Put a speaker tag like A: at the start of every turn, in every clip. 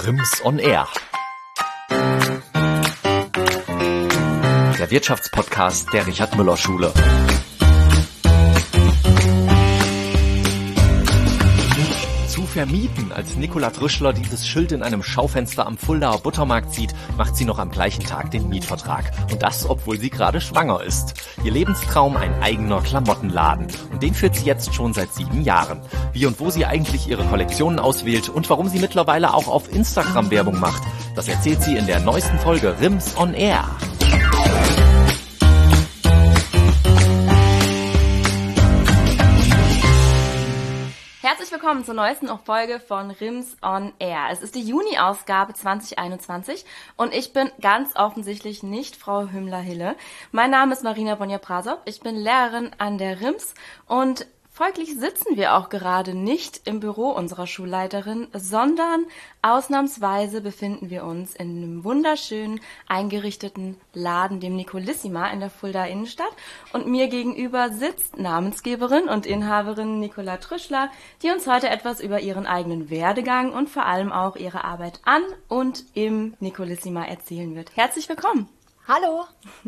A: RIMS on Air. Der Wirtschaftspodcast der Richard-Müller-Schule. Zu vermieten, als Nicola Trüschler dieses Schild in einem Schaufenster am Fuldaer Buttermarkt sieht, macht sie noch am gleichen Tag den Mietvertrag. Und das, obwohl sie gerade schwanger ist. Ihr Lebenstraum, ein eigener Klamottenladen. Und den führt sie jetzt schon seit 7 Jahren. Wie und wo sie eigentlich ihre Kollektionen auswählt und warum sie mittlerweile auch auf Instagram Werbung macht, das erzählt sie in der neuesten Folge RIMS on Air.
B: Herzlich willkommen zur neuesten Folge von RIMS on Air. Es ist die Juni-Ausgabe 2021 und ich bin ganz offensichtlich nicht Frau Hümmler-Hille. Mein Name ist Marina Bonja-Prasop, ich bin Lehrerin an der RIMS und folglich sitzen wir auch gerade nicht im Büro unserer Schulleiterin, sondern ausnahmsweise befinden wir uns in einem wunderschön eingerichteten Laden, dem Nicolissima in der Fuldaer Innenstadt. Und mir gegenüber sitzt Namensgeberin und Inhaberin Nicola Trüschler, die uns heute etwas über ihren eigenen Werdegang und vor allem auch ihre Arbeit an und im Nicolissima erzählen wird. Herzlich willkommen.
C: Hallo.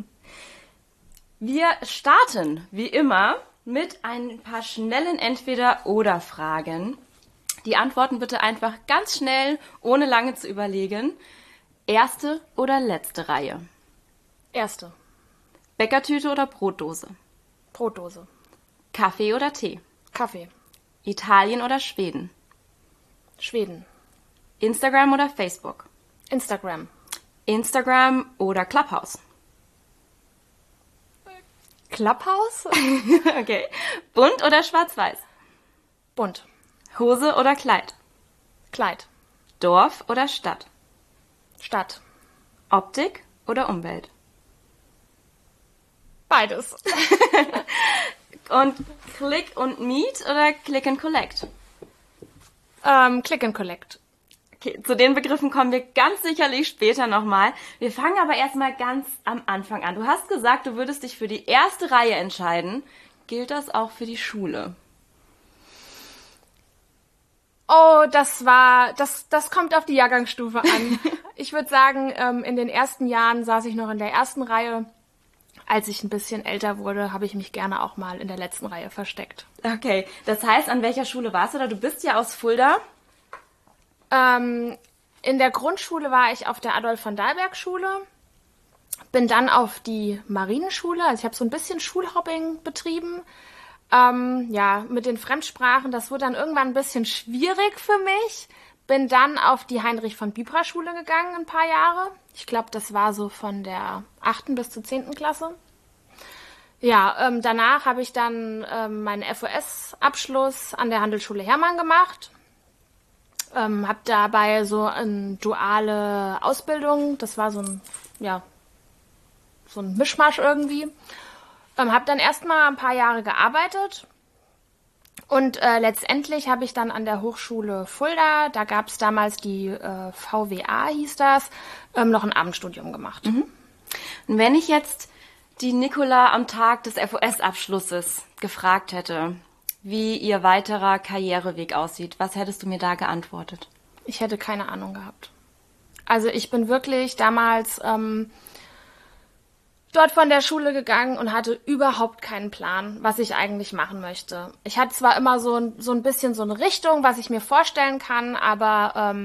B: Wir starten, wie immer, mit ein paar schnellen Entweder-oder-Fragen. Die Antworten bitte einfach ganz schnell, ohne lange zu überlegen. Erste oder letzte Reihe?
C: Erste.
B: Bäckertüte oder Brotdose?
C: Brotdose.
B: Kaffee oder Tee?
C: Kaffee.
B: Italien oder Schweden?
C: Schweden.
B: Instagram oder Facebook?
C: Instagram.
B: Instagram oder Clubhouse?
C: Clubhouse?
B: Okay. Bunt oder schwarz-weiß?
C: Bunt.
B: Hose oder Kleid?
C: Kleid.
B: Dorf oder Stadt?
C: Stadt.
B: Optik oder Umwelt?
C: Beides.
B: Und Click und Meet oder Click and Collect?
C: Click and Collect.
B: Okay, zu den Begriffen kommen wir ganz sicherlich später nochmal. Wir fangen aber erstmal ganz am Anfang an. Du hast gesagt, du würdest dich für die erste Reihe entscheiden. Gilt das auch für die Schule?
C: Oh, das kommt auf die Jahrgangsstufe an. Ich würde sagen, in den ersten Jahren saß ich noch in der ersten Reihe. Als ich ein bisschen älter wurde, habe ich mich gerne auch mal in der letzten Reihe versteckt.
B: Okay, das heißt, an welcher Schule warst du da? Du bist ja aus Fulda.
C: In der Grundschule war ich auf der Adolf-von-Dalberg-Schule, bin dann auf die Marienschule, also ich habe so ein bisschen Schulhopping betrieben. Mit den Fremdsprachen, das wurde dann irgendwann ein bisschen schwierig für mich. Bin dann auf die Heinrich-von-Bibra-Schule gegangen, ein paar Jahre. Ich glaube, das war so von der 8. bis zur 10. Klasse. Ja, danach habe ich dann meinen FOS-Abschluss an der Handelsschule Hermann gemacht. Habe dabei so eine duale Ausbildung, das war so ein Mischmasch irgendwie. Habe dann erstmal ein paar Jahre gearbeitet und letztendlich habe ich dann an der Hochschule Fulda, da gab es damals die VWA hieß das, noch ein Abendstudium gemacht.
B: Mhm. Und wenn ich jetzt die Nicola am Tag des FOS-Abschlusses gefragt hätte, wie ihr weiterer Karriereweg aussieht, was hättest du mir da geantwortet?
C: Ich hätte keine Ahnung gehabt. Also ich bin wirklich damals dort von der Schule gegangen und hatte überhaupt keinen Plan, was ich eigentlich machen möchte. Ich hatte zwar immer so ein bisschen so eine Richtung, was ich mir vorstellen kann, aber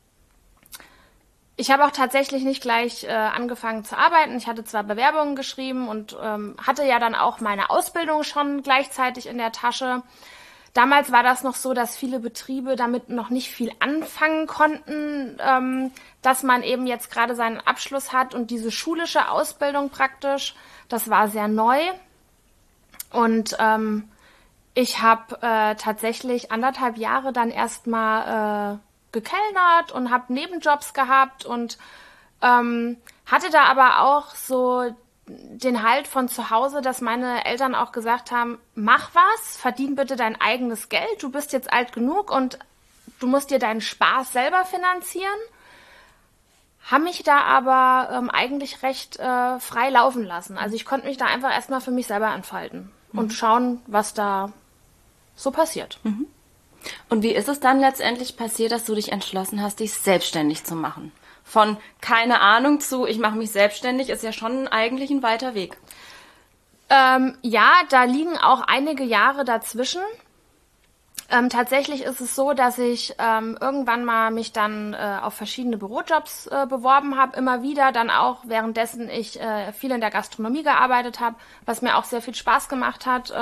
C: ich habe auch tatsächlich nicht gleich angefangen zu arbeiten. Ich hatte zwar Bewerbungen geschrieben und hatte ja dann auch meine Ausbildung schon gleichzeitig in der Tasche. Damals war das noch so, dass viele Betriebe damit noch nicht viel anfangen konnten, dass man eben jetzt gerade seinen Abschluss hat und diese schulische Ausbildung praktisch, das war sehr neu. Und ich habe tatsächlich 1,5 Jahre dann erstmal gekellnert und habe Nebenjobs gehabt und hatte da aber auch so den Halt von zu Hause, dass meine Eltern auch gesagt haben, mach was, verdien bitte dein eigenes Geld, du bist jetzt alt genug und du musst dir deinen Spaß selber finanzieren. Haben mich da aber eigentlich recht frei laufen lassen. Also ich konnte mich da einfach erstmal für mich selber entfalten und schauen, was da so passiert.
B: Mhm. Und wie ist es dann letztendlich passiert, dass du dich entschlossen hast, dich selbstständig zu machen? Von keine Ahnung zu, ich mache mich selbstständig, ist ja schon eigentlich ein weiter Weg.
C: Ja, da liegen auch einige Jahre dazwischen. Tatsächlich ist es so, dass ich irgendwann mal mich dann auf verschiedene Bürojobs beworben habe, immer wieder, dann auch währenddessen ich viel in der Gastronomie gearbeitet habe, was mir auch sehr viel Spaß gemacht hat.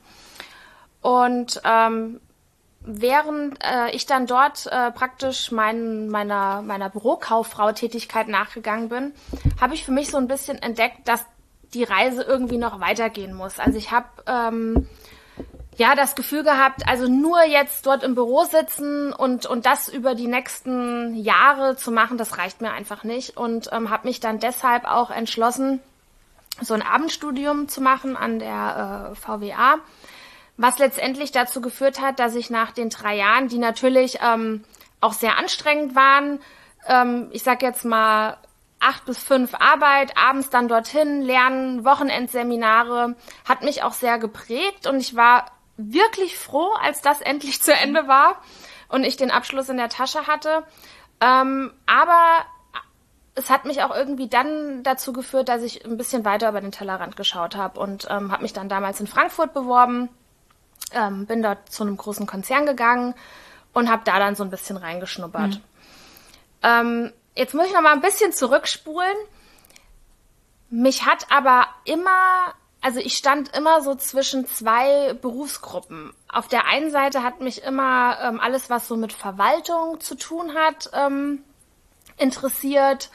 C: Während ich dann dort praktisch meiner Bürokauffrau-Tätigkeit nachgegangen bin, habe ich für mich so ein bisschen entdeckt, dass die Reise irgendwie noch weitergehen muss. Also ich habe das Gefühl gehabt, also nur jetzt dort im Büro sitzen und das über die nächsten Jahre zu machen, das reicht mir einfach nicht. Und habe mich dann deshalb auch entschlossen, so ein Abendstudium zu machen an der VWA, was letztendlich dazu geführt hat, dass ich nach den 3 Jahren, die natürlich auch sehr anstrengend waren, ich sag jetzt mal 8 bis 5 Arbeit, abends dann dorthin, lernen, Wochenendseminare, hat mich auch sehr geprägt und ich war wirklich froh, als das endlich zu Ende war und ich den Abschluss in der Tasche hatte. Aber es hat mich auch irgendwie dann dazu geführt, dass ich ein bisschen weiter über den Tellerrand geschaut habe und habe mich dann damals in Frankfurt beworben, bin dort zu einem großen Konzern gegangen und habe da dann so ein bisschen reingeschnuppert. Jetzt muss ich noch mal ein bisschen zurückspulen. Mich hat aber ich stand immer so zwischen 2 Berufsgruppen. Auf der einen Seite hat mich immer alles, was so mit Verwaltung zu tun hat, interessiert,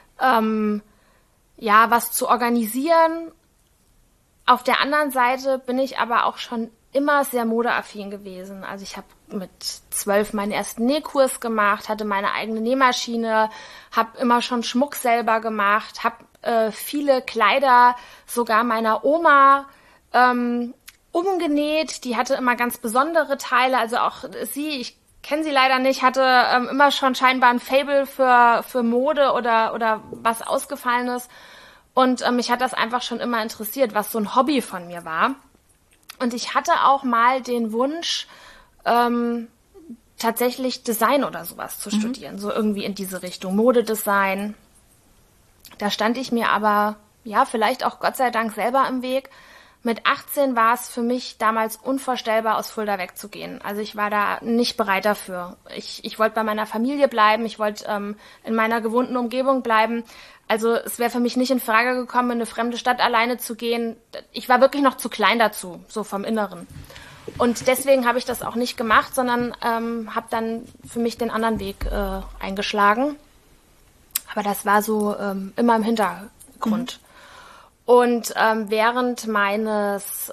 C: was zu organisieren. Auf der anderen Seite bin ich aber auch schon immer sehr modeaffin gewesen. Also ich habe mit 12 meinen ersten Nähkurs gemacht, hatte meine eigene Nähmaschine, habe immer schon Schmuck selber gemacht, habe viele Kleider sogar meiner Oma umgenäht. Die hatte immer ganz besondere Teile, also auch sie, ich kenne sie leider nicht, hatte immer schon scheinbar ein Faible für Mode oder was Ausgefallenes. Und mich hat das einfach schon immer interessiert, was so ein Hobby von mir war. Und ich hatte auch mal den Wunsch, tatsächlich Design oder sowas zu studieren, so irgendwie in diese Richtung, Modedesign. Da stand ich mir aber, vielleicht auch Gott sei Dank selber im Weg. Mit 18 war es für mich damals unvorstellbar, aus Fulda wegzugehen. Also ich war da nicht bereit dafür. Ich wollte bei meiner Familie bleiben, ich wollte in meiner gewohnten Umgebung bleiben. Also es wäre für mich nicht in Frage gekommen, in eine fremde Stadt alleine zu gehen. Ich war wirklich noch zu klein dazu, so vom Inneren. Und deswegen habe ich das auch nicht gemacht, sondern habe dann für mich den anderen Weg eingeschlagen. Aber das war so immer im Hintergrund. Und während meines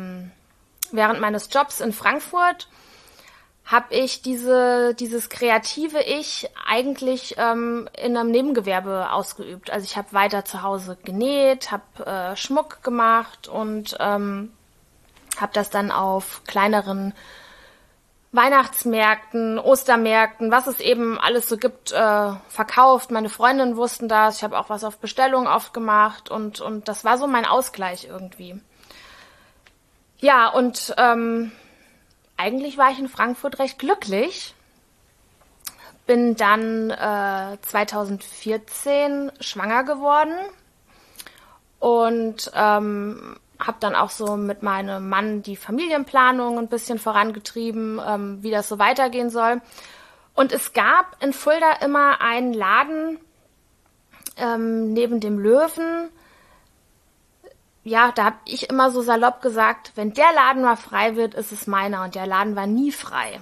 C: Jobs in Frankfurt habe ich dieses kreative Ich eigentlich in einem Nebengewerbe ausgeübt. Also ich habe weiter zu Hause genäht, habe Schmuck gemacht und habe das dann auf kleineren Weihnachtsmärkten, Ostermärkten, was es eben alles so gibt, verkauft. Meine Freundinnen wussten das. Ich habe auch was auf Bestellung oft gemacht und das war so mein Ausgleich irgendwie. Ja, und eigentlich war ich in Frankfurt recht glücklich. Bin dann 2014 schwanger geworden und habe dann auch so mit meinem Mann die Familienplanung ein bisschen vorangetrieben, wie das so weitergehen soll. Und es gab in Fulda immer einen Laden neben dem Löwen. Ja, da habe ich immer so salopp gesagt, wenn der Laden mal frei wird, ist es meiner. Und der Laden war nie frei.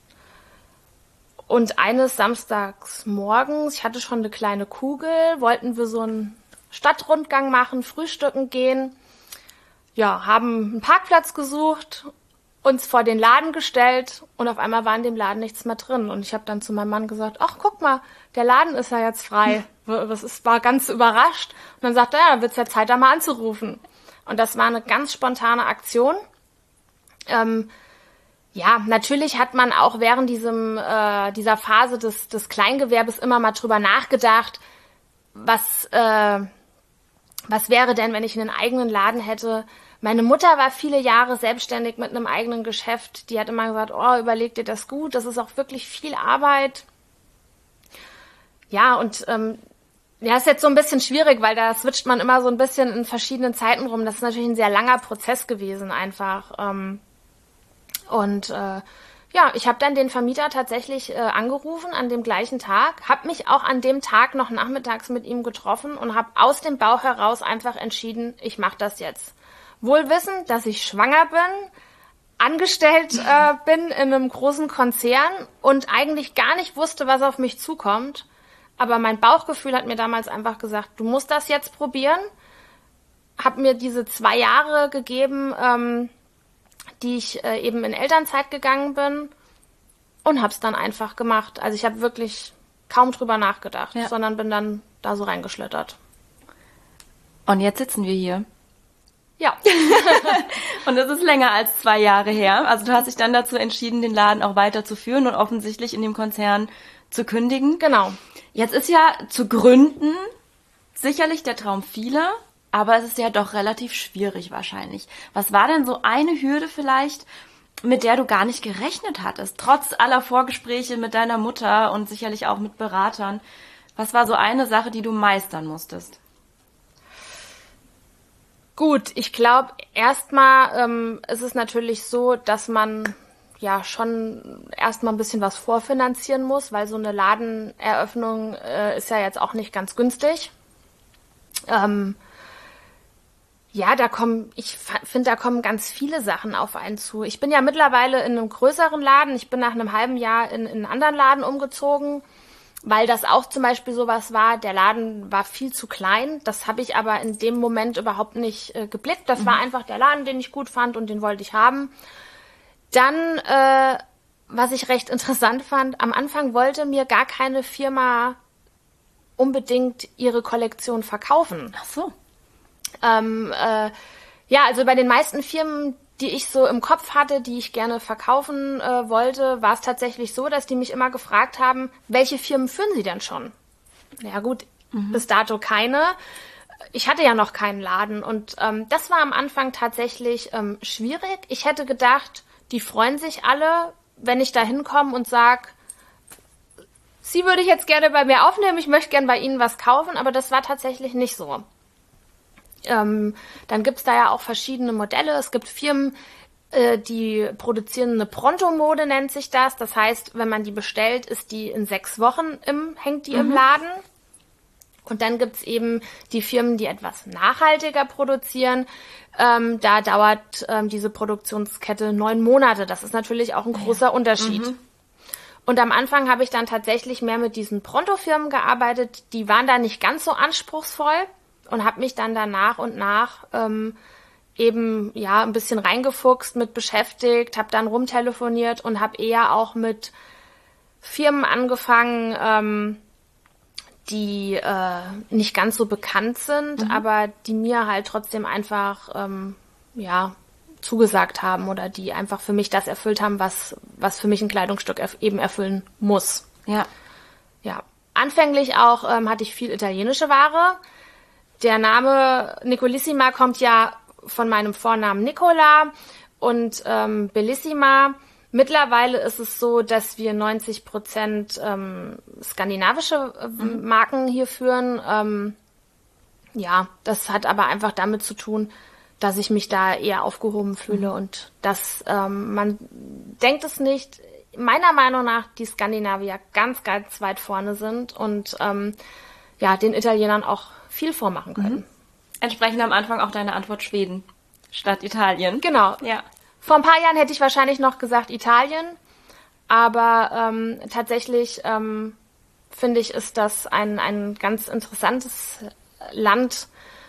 C: Und eines Samstags morgens, ich hatte schon eine kleine Kugel, wollten wir so einen Stadtrundgang machen, frühstücken gehen. Ja, haben einen Parkplatz gesucht, uns vor den Laden gestellt und auf einmal war in dem Laden nichts mehr drin. Und ich habe dann zu meinem Mann gesagt, ach, guck mal, der Laden ist ja jetzt frei. War ganz überrascht. Und dann sagte er, ja, dann wird's ja Zeit, da mal anzurufen. Und das war eine ganz spontane Aktion. Natürlich hat man auch während dieser Phase des Kleingewerbes immer mal drüber nachgedacht, was wäre denn, wenn ich einen eigenen Laden hätte, Meine Mutter war viele Jahre selbstständig mit einem eigenen Geschäft. Die hat immer gesagt, oh, überleg dir das gut, das ist auch wirklich viel Arbeit. Ja, und ist jetzt so ein bisschen schwierig, weil da switcht man immer so ein bisschen in verschiedenen Zeiten rum. Das ist natürlich ein sehr langer Prozess gewesen einfach. Ich habe dann den Vermieter tatsächlich angerufen an dem gleichen Tag, habe mich auch an dem Tag noch nachmittags mit ihm getroffen und habe aus dem Bauch heraus einfach entschieden, ich mache das jetzt. Wohl wissend, dass ich schwanger bin, angestellt bin in einem großen Konzern und eigentlich gar nicht wusste, was auf mich zukommt. Aber mein Bauchgefühl hat mir damals einfach gesagt, du musst das jetzt probieren. Hab mir diese 2 Jahre gegeben, die ich eben in Elternzeit gegangen bin und hab's dann einfach gemacht. Also ich habe wirklich kaum drüber nachgedacht, sondern bin dann da so reingeschlittert.
B: Und jetzt sitzen wir hier.
C: Ja.
B: Und das ist länger als 2 Jahre her. Also du hast dich dann dazu entschieden, den Laden auch weiterzuführen und offensichtlich in dem Konzern zu kündigen.
C: Genau.
B: Jetzt ist ja zu gründen sicherlich der Traum vieler, aber es ist ja doch relativ schwierig wahrscheinlich. Was war denn so eine Hürde vielleicht, mit der du gar nicht gerechnet hattest, trotz aller Vorgespräche mit deiner Mutter und sicherlich auch mit Beratern? Was war so eine Sache, die du meistern musstest?
C: Gut, ich glaube, erstmal ist es natürlich so, dass man ja schon erstmal ein bisschen was vorfinanzieren muss, weil so eine Ladeneröffnung ist ja jetzt auch nicht ganz günstig. Ich finde, da kommen ganz viele Sachen auf einen zu. Ich bin ja mittlerweile in einem größeren Laden. Ich bin nach einem halben Jahr in einen anderen Laden umgezogen, weil das auch zum Beispiel sowas war. Der Laden war viel zu klein. Das habe ich aber in dem Moment überhaupt nicht geblickt. Das war einfach der Laden, den ich gut fand und den wollte ich haben. Dann, was ich recht interessant fand, am Anfang wollte mir gar keine Firma unbedingt ihre Kollektion verkaufen.
B: Ach so.
C: Also bei den meisten Firmen, die ich so im Kopf hatte, die ich gerne verkaufen wollte, war es tatsächlich so, dass die mich immer gefragt haben, welche Firmen führen sie denn schon? Ja gut, bis dato keine. Ich hatte ja noch keinen Laden und das war am Anfang tatsächlich schwierig. Ich hätte gedacht, die freuen sich alle, wenn ich da hinkomme und sag, Sie würde ich jetzt gerne bei mir aufnehmen, ich möchte gerne bei Ihnen was kaufen, aber das war tatsächlich nicht so. Dann gibt's da ja auch verschiedene Modelle. Es gibt Firmen, die produzieren eine Pronto-Mode, nennt sich das. Das heißt, wenn man die bestellt, ist die in 6 Wochen hängt die im Laden. Und dann gibt's eben die Firmen, die etwas nachhaltiger produzieren. Da dauert diese Produktionskette 9 Monate. Das ist natürlich auch ein großer Unterschied. Und am Anfang habe ich dann tatsächlich mehr mit diesen Pronto-Firmen gearbeitet. Die waren da nicht ganz so anspruchsvoll und habe mich dann da nach und nach ein bisschen reingefuchst, mit beschäftigt, habe dann rumtelefoniert und habe eher auch mit Firmen angefangen, die nicht ganz so bekannt sind, aber die mir halt trotzdem einfach zugesagt haben oder die einfach für mich das erfüllt haben, was für mich ein Kleidungsstück eben erfüllen muss.
B: Ja.
C: Ja. Anfänglich auch hatte ich viel italienische Ware. Der Name Nicolissima kommt ja von meinem Vornamen Nicola und Bellissima. Mittlerweile ist es so, dass wir 90% skandinavische Marken hier führen. Das hat aber einfach damit zu tun, dass ich mich da eher aufgehoben fühle und dass man denkt es nicht, meiner Meinung nach die Skandinavier ganz, ganz weit vorne sind und den Italienern auch viel vormachen können.
B: Entsprechend am Anfang auch deine Antwort Schweden statt Italien.
C: Genau.
B: Ja.
C: Vor ein paar Jahren hätte ich wahrscheinlich noch gesagt Italien, aber tatsächlich finde ich, ist das ein ganz interessantes Land.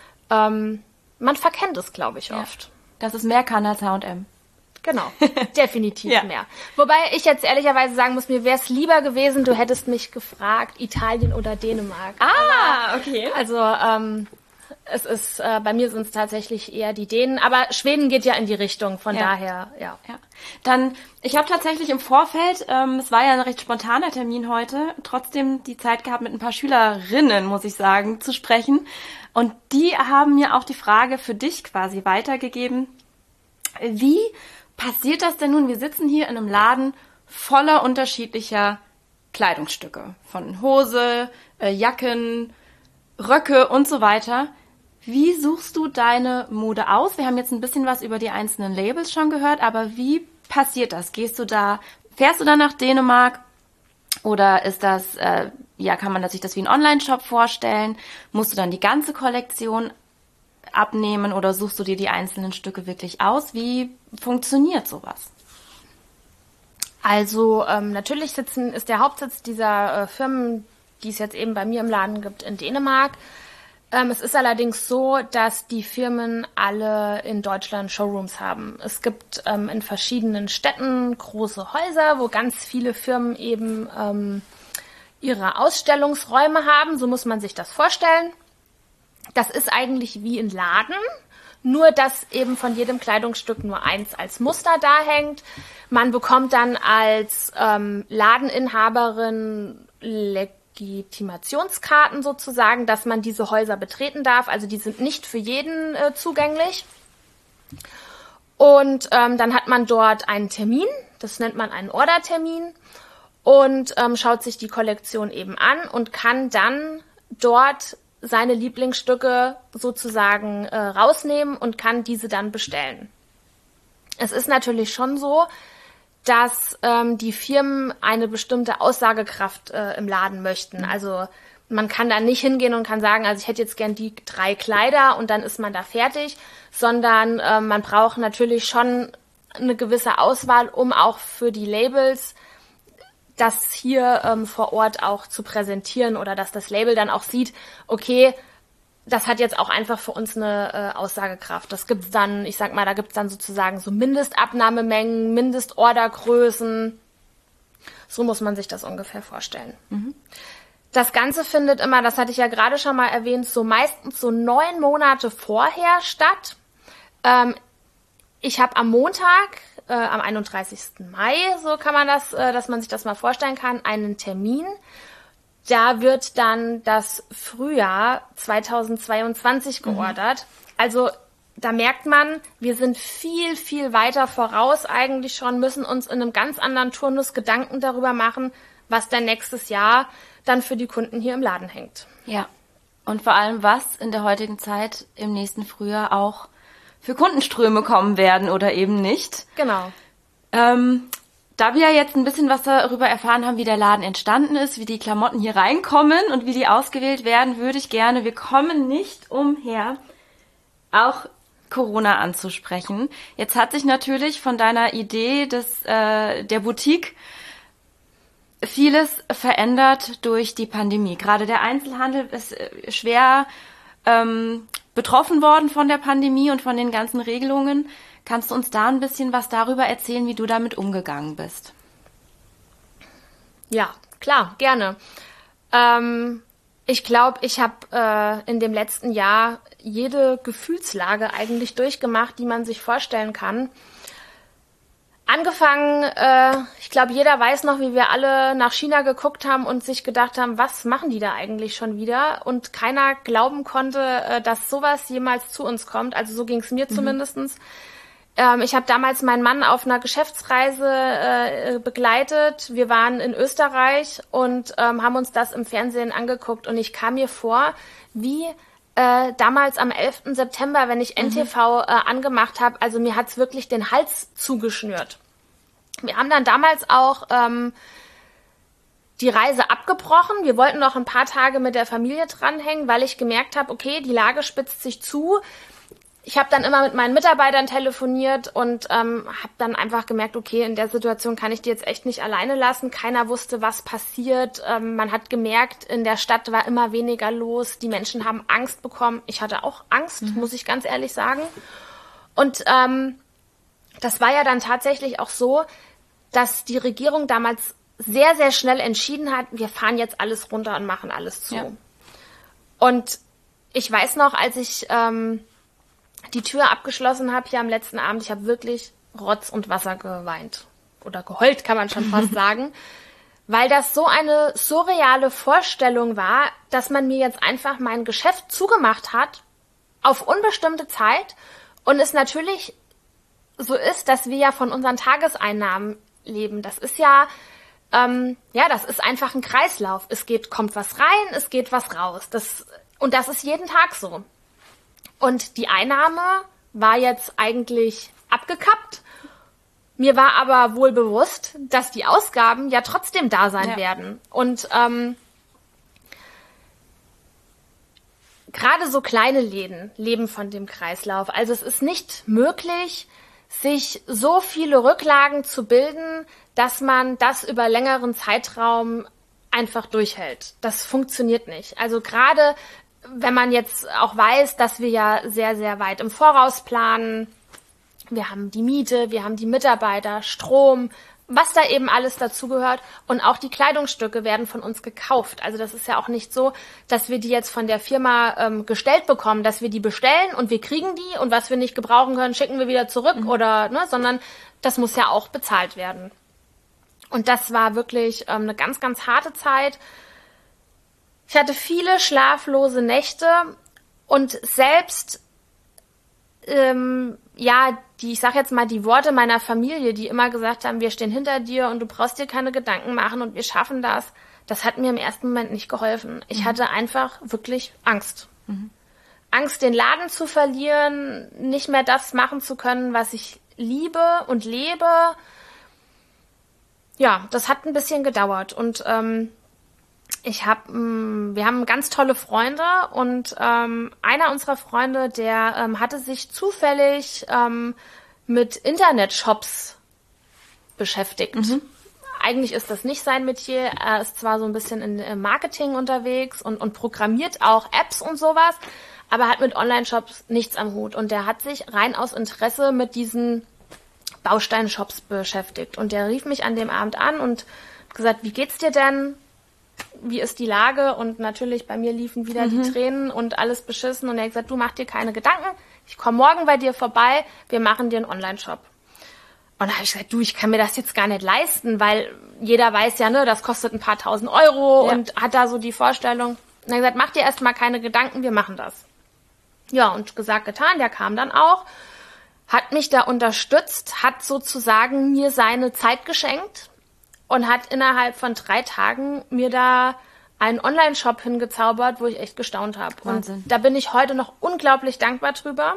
C: Man verkennt es, glaube ich, oft.
B: Das ist mehr kann als H&M.
C: Genau, definitiv mehr. Wobei ich jetzt ehrlicherweise sagen muss, mir wäre es lieber gewesen, du hättest mich gefragt, Italien oder Dänemark.
B: Ah, okay.
C: Also bei mir sind es tatsächlich eher die Dänen, aber Schweden geht ja in die Richtung, von daher, ja.
B: Dann, ich habe tatsächlich im Vorfeld, es war ja ein recht spontaner Termin heute, trotzdem die Zeit gehabt, mit ein paar Schülerinnen, muss ich sagen, zu sprechen. Und die haben mir auch die Frage für dich quasi weitergegeben. Wie passiert das denn nun? Wir sitzen hier in einem Laden voller unterschiedlicher Kleidungsstücke. Von Hose, Jacken, Röcke und so weiter. Wie suchst du deine Mode aus? Wir haben jetzt ein bisschen was über die einzelnen Labels schon gehört, aber wie passiert das? Fährst du da nach Dänemark? Oder ist das, kann man sich das wie ein Online-Shop vorstellen? Musst du dann die ganze Kollektion abnehmen oder suchst du dir die einzelnen Stücke wirklich aus? Wie funktioniert sowas?
C: Also natürlich ist der Hauptsitz dieser Firmen, die es jetzt eben bei mir im Laden gibt, in Dänemark. Es ist allerdings so, dass die Firmen alle in Deutschland Showrooms haben. Es gibt in verschiedenen Städten große Häuser, wo ganz viele Firmen eben ihre Ausstellungsräume haben. So muss man sich das vorstellen. Das ist eigentlich wie ein Laden, nur dass eben von jedem Kleidungsstück nur eins als Muster da hängt. Man bekommt dann als Ladeninhaberin Legitimationskarten sozusagen, dass man diese Häuser betreten darf. Also die sind nicht für jeden zugänglich. Und dann hat man dort einen Termin, das nennt man einen Ordertermin, und schaut sich die Kollektion eben an und kann dann dort seine Lieblingsstücke sozusagen rausnehmen und kann diese dann bestellen. Es ist natürlich schon so, dass die Firmen eine bestimmte Aussagekraft im Laden möchten. Also man kann da nicht hingehen und kann sagen, also ich hätte jetzt gern die 3 Kleider und dann ist man da fertig, sondern man braucht natürlich schon eine gewisse Auswahl, um auch für die Labels das hier vor Ort auch zu präsentieren oder dass das Label dann auch sieht, okay, das hat jetzt auch einfach für uns eine Aussagekraft. Das gibt's dann, ich sag mal, da gibt's dann sozusagen so Mindestabnahmemengen, Mindestordergrößen. So muss man sich das ungefähr vorstellen. Mhm. Das Ganze findet immer, das hatte ich ja gerade schon mal erwähnt, so meistens so 9 Monate vorher statt. Ich habe am Montag, am 31. Mai, so kann man das, dass man sich das mal vorstellen kann, einen Termin. Da wird dann das Frühjahr 2022 geordert. Also da merkt man, wir sind viel, viel weiter voraus eigentlich schon, müssen uns in einem ganz anderen Turnus Gedanken darüber machen, was denn nächstes Jahr dann für die Kunden hier im Laden hängt.
B: Ja, und vor allem, was in der heutigen Zeit im nächsten Frühjahr auch für Kundenströme kommen werden oder eben nicht.
C: Genau.
B: Da wir jetzt ein bisschen was darüber erfahren haben, wie der Laden entstanden ist, wie die Klamotten hier reinkommen und wie die ausgewählt werden, würde ich gerne, wir kommen nicht umher, auch Corona anzusprechen. Jetzt hat sich natürlich von deiner Idee der Boutique vieles verändert durch die Pandemie. Gerade der Einzelhandel ist schwer betroffen worden von der Pandemie und von den ganzen Regelungen. Kannst du uns da ein bisschen was darüber erzählen, wie du damit umgegangen bist?
C: Ja, klar, gerne. Ich glaube, ich habe in dem letzten Jahr jede Gefühlslage eigentlich durchgemacht, die man sich vorstellen kann. Angefangen, ich glaube, jeder weiß noch, wie wir alle nach China geguckt haben und sich gedacht haben, was machen die da eigentlich schon wieder? Und keiner glauben konnte, dass sowas jemals zu uns kommt. Also so ging es mir zumindestens. Ich habe damals meinen Mann auf einer Geschäftsreise begleitet. Wir waren in Österreich und haben uns das im Fernsehen angeguckt. Und ich kam mir vor, wie damals am 11. September, wenn ich NTV angemacht habe. Also mir hat's wirklich den Hals zugeschnürt. Wir haben dann damals auch die Reise abgebrochen. Wir wollten noch ein paar Tage mit der Familie dranhängen, weil ich gemerkt habe, okay, die Lage spitzt sich zu. Ich habe dann immer mit meinen Mitarbeitern telefoniert und habe dann einfach gemerkt, okay, in der Situation kann ich die jetzt echt nicht alleine lassen. Keiner wusste, was passiert. Man hat gemerkt, in der Stadt war immer weniger los. Die Menschen haben Angst bekommen. Ich hatte auch Angst, muss ich ganz ehrlich sagen. Und das war ja dann tatsächlich auch so, dass die Regierung damals sehr, sehr schnell entschieden hat, wir fahren jetzt alles runter und machen alles zu. Ja. Und ich weiß noch, als ich die Tür abgeschlossen habe hier am letzten Abend, ich habe wirklich Rotz und Wasser geweint. Oder geheult, kann man schon fast sagen. Weil das so eine surreale Vorstellung war, dass man mir jetzt einfach mein Geschäft zugemacht hat auf unbestimmte Zeit und es natürlich so ist, dass wir ja von unseren Tageseinnahmen leben. Das ist ja, das ist einfach ein Kreislauf. Kommt was rein, es geht was raus. Und das ist jeden Tag so. Und die Einnahme war jetzt eigentlich abgekappt. Mir war aber wohl bewusst, dass die Ausgaben ja trotzdem da sein werden. Und gerade so kleine Läden leben von dem Kreislauf. Also es ist nicht möglich, sich so viele Rücklagen zu bilden, dass man das über längeren Zeitraum einfach durchhält. Das funktioniert nicht. Also gerade wenn man jetzt auch weiß, dass wir ja sehr, sehr weit im Voraus planen, wir haben die Miete, wir haben die Mitarbeiter, Strom, was da eben alles dazugehört. Und auch die Kleidungsstücke werden von uns gekauft. Also das ist ja auch nicht so, dass wir die jetzt von der Firma gestellt bekommen, dass wir die bestellen und wir kriegen die und was wir nicht gebrauchen können, schicken wir wieder zurück sondern das muss ja auch bezahlt werden. Und das war wirklich eine ganz, ganz harte Zeit. Ich hatte viele schlaflose Nächte und selbst ich sag jetzt mal die Worte meiner Familie, die immer gesagt haben, wir stehen hinter dir und du brauchst dir keine Gedanken machen und wir schaffen das, das hat mir im ersten Moment nicht geholfen. Ich hatte einfach wirklich Angst. Angst, den Laden zu verlieren, nicht mehr das machen zu können, was ich liebe und lebe. Ja, das hat ein bisschen gedauert und wir haben ganz tolle Freunde und einer unserer Freunde, der hatte sich zufällig mit Internetshops beschäftigt. Eigentlich ist das nicht sein Metier. Er ist zwar so ein bisschen im Marketing unterwegs und programmiert auch Apps und sowas, aber hat mit Online-Shops nichts am Hut. Und der hat sich rein aus Interesse mit diesen Bausteinshops beschäftigt. Und der rief mich an dem Abend an und hat gesagt, wie geht's dir denn? Wie ist die Lage? Und natürlich bei mir liefen wieder die Tränen und alles beschissen. Und er hat gesagt, du mach dir keine Gedanken. Ich komme morgen bei dir vorbei. Wir machen dir einen Online-Shop. Und da habe ich gesagt, ich kann mir das jetzt gar nicht leisten, weil jeder weiß ja, das kostet ein paar tausend Euro und hat da so die Vorstellung. Und er hat gesagt, mach dir erst mal keine Gedanken, wir machen das. Ja, und gesagt, getan. Der kam dann auch, hat mich da unterstützt, hat sozusagen mir seine Zeit geschenkt. Und hat innerhalb von 3 Tagen mir da einen Online-Shop hingezaubert, wo ich echt gestaunt habe.
B: Wahnsinn.
C: Und da bin ich heute noch unglaublich dankbar drüber.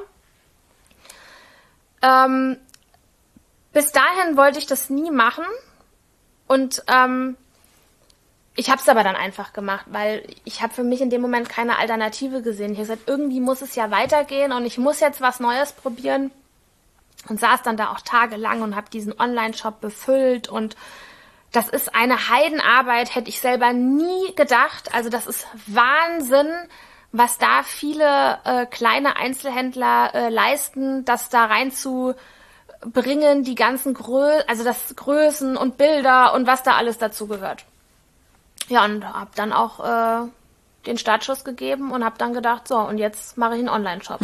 C: Bis dahin wollte ich das nie machen. Und ich habe es aber dann einfach gemacht, weil ich habe für mich in dem Moment keine Alternative gesehen. Ich habe gesagt, irgendwie muss es ja weitergehen und ich muss jetzt was Neues probieren. Und saß dann da auch tagelang und habe diesen Online-Shop befüllt und das ist eine Heidenarbeit, hätte ich selber nie gedacht. Also das ist Wahnsinn, was da viele kleine Einzelhändler leisten, das da reinzubringen, die ganzen Größen und Bilder und was da alles dazu gehört. Ja, und habe dann auch den Startschuss gegeben und habe dann gedacht, so, und jetzt mache ich einen Online-Shop.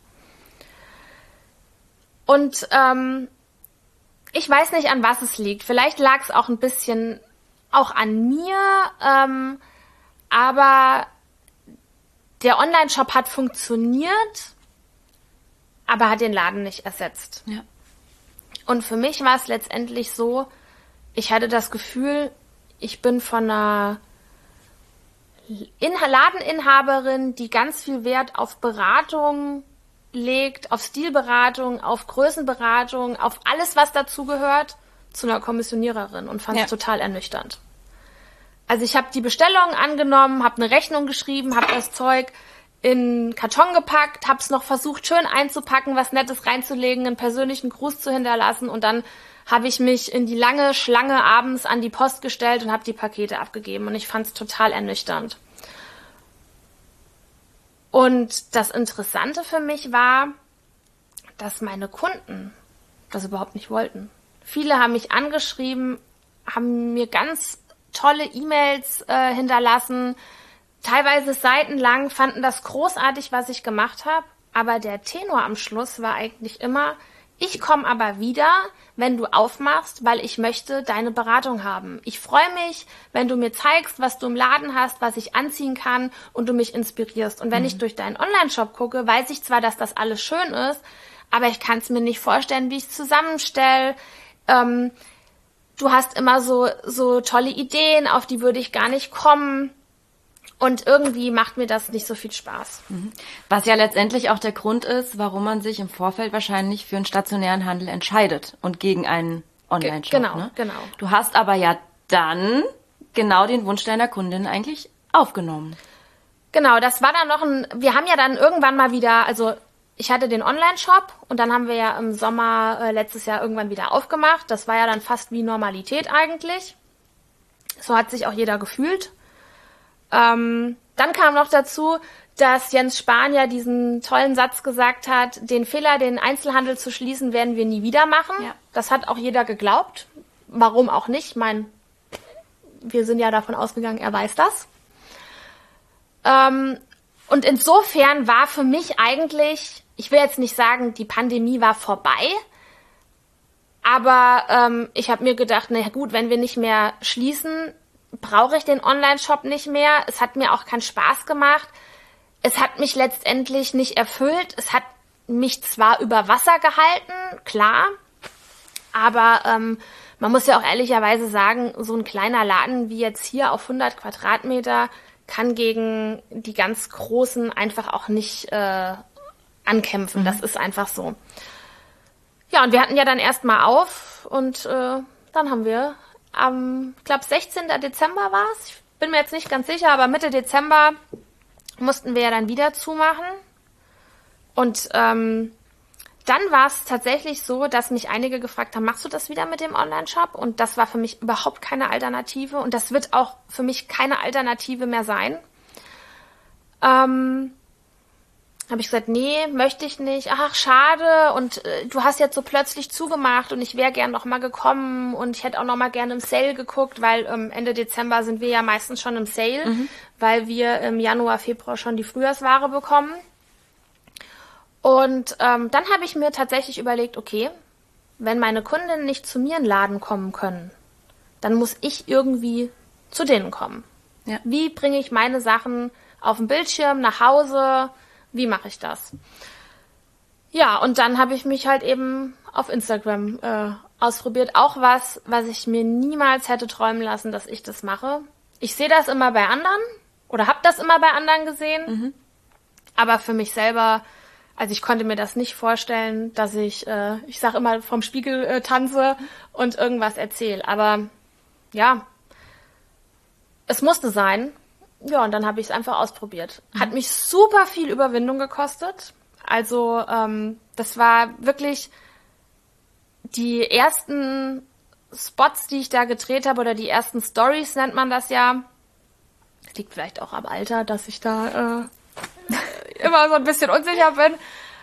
C: Und ich weiß nicht, an was es liegt. Vielleicht lag es auch ein bisschen auch an mir, aber der Online-Shop hat funktioniert, aber hat den Laden nicht ersetzt.
B: Ja.
C: Und für mich war es letztendlich so, ich hatte das Gefühl, ich bin von einer Ladeninhaberin, die ganz viel Wert auf Beratung legt, auf Stilberatung, auf Größenberatung, auf alles, was dazugehört, zu einer Kommissioniererin und fand es total ernüchternd. Also ich habe die Bestellung angenommen, habe eine Rechnung geschrieben, habe das Zeug in Karton gepackt, habe es noch versucht, schön einzupacken, was Nettes reinzulegen, einen persönlichen Gruß zu hinterlassen und dann habe ich mich in die lange Schlange abends an die Post gestellt und habe die Pakete abgegeben und ich fand es total ernüchternd. Und das Interessante für mich war, dass meine Kunden das überhaupt nicht wollten. Viele haben mich angeschrieben, haben mir ganz tolle E-Mails hinterlassen, teilweise seitenlang, fanden das großartig, was ich gemacht habe. Aber der Tenor am Schluss war eigentlich immer, ich komme aber wieder, wenn du aufmachst, weil ich möchte deine Beratung haben. Ich freue mich, wenn du mir zeigst, was du im Laden hast, was ich anziehen kann und du mich inspirierst. Und wenn ich durch deinen Online-Shop gucke, weiß ich zwar, dass das alles schön ist, aber ich kann es mir nicht vorstellen, wie ich es zusammenstelle. Du hast immer so tolle Ideen, auf die würde ich gar nicht kommen. Und irgendwie macht mir das nicht so viel Spaß.
B: Was ja letztendlich auch der Grund ist, warum man sich im Vorfeld wahrscheinlich für einen stationären Handel entscheidet und gegen einen Online-Shop.
C: Genau,
B: ne?
C: genau.
B: Du hast aber ja dann genau den Wunsch deiner Kundin eigentlich aufgenommen.
C: Genau, das war dann noch wir haben ja dann irgendwann mal wieder, also ich hatte den Online-Shop und dann haben wir ja im Sommer letztes Jahr irgendwann wieder aufgemacht. Das war ja dann fast wie Normalität eigentlich. So hat sich auch jeder gefühlt. Dann kam noch dazu, dass Jens Spahn ja diesen tollen Satz gesagt hat, den Fehler, den Einzelhandel zu schließen, werden wir nie wieder machen. Ja. Das hat auch jeder geglaubt. Warum auch nicht? Ich meine, wir sind ja davon ausgegangen, er weiß das. Und insofern war für mich eigentlich, ich will jetzt nicht sagen, die Pandemie war vorbei, aber ich habe mir gedacht, na gut, wenn wir nicht mehr schließen, brauche ich den Online-Shop nicht mehr. Es hat mir auch keinen Spaß gemacht. Es hat mich letztendlich nicht erfüllt. Es hat mich zwar über Wasser gehalten, klar, aber man muss ja auch ehrlicherweise sagen, so ein kleiner Laden wie jetzt hier auf 100 Quadratmeter kann gegen die ganz Großen einfach auch nicht ankämpfen. Das ist einfach so. Ja, und wir hatten ja dann erstmal auf und dann haben wir ich glaube 16. Dezember war es. Ich bin mir jetzt nicht ganz sicher, aber Mitte Dezember mussten wir ja dann wieder zumachen. Und dann war es tatsächlich so, dass mich einige gefragt haben, machst du das wieder mit dem Online-Shop? Und das war für mich überhaupt keine Alternative. Und das wird auch für mich keine Alternative mehr sein. Habe ich gesagt, nee, möchte ich nicht. Ach, schade. Und du hast jetzt so plötzlich zugemacht und ich wäre gern noch mal gekommen und ich hätte auch noch mal gerne im Sale geguckt, weil Ende Dezember sind wir ja meistens schon im Sale, weil wir im Januar, Februar schon die Frühjahrsware bekommen. Und dann habe ich mir tatsächlich überlegt, okay, wenn meine Kundinnen nicht zu mir in den Laden kommen können, dann muss ich irgendwie zu denen kommen. Ja. Wie bringe ich meine Sachen auf den Bildschirm, nach Hause? Wie mache ich das? Ja, und dann habe ich mich halt eben auf Instagram ausprobiert. Auch was ich mir niemals hätte träumen lassen, dass ich das mache. Ich sehe das immer bei anderen oder habe das immer bei anderen gesehen. Aber für mich selber, also ich konnte mir das nicht vorstellen, dass ich sage immer, vom Spiegel tanze und irgendwas erzähle. Aber ja, es musste sein. Ja, und dann habe ich es einfach ausprobiert. Hat mich super viel Überwindung gekostet. Also das war wirklich die ersten Spots, die ich da gedreht habe, oder die ersten Stories nennt man das ja. Liegt vielleicht auch am Alter, dass ich da immer so ein bisschen unsicher bin.